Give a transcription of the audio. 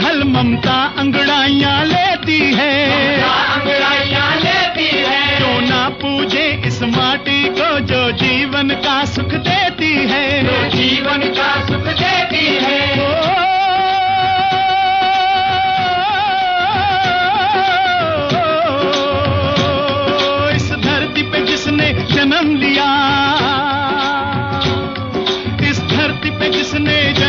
हल ममता अंगड़ाइयां लेती है, अंगड़ाइयां लेती है। क्यों ना पूजे इस माटी को जो जीवन का सुख देती है, जो जीवन का सुख देती है। इस धरती पे जिसने जन्म लिया, इस धरती पे जिसने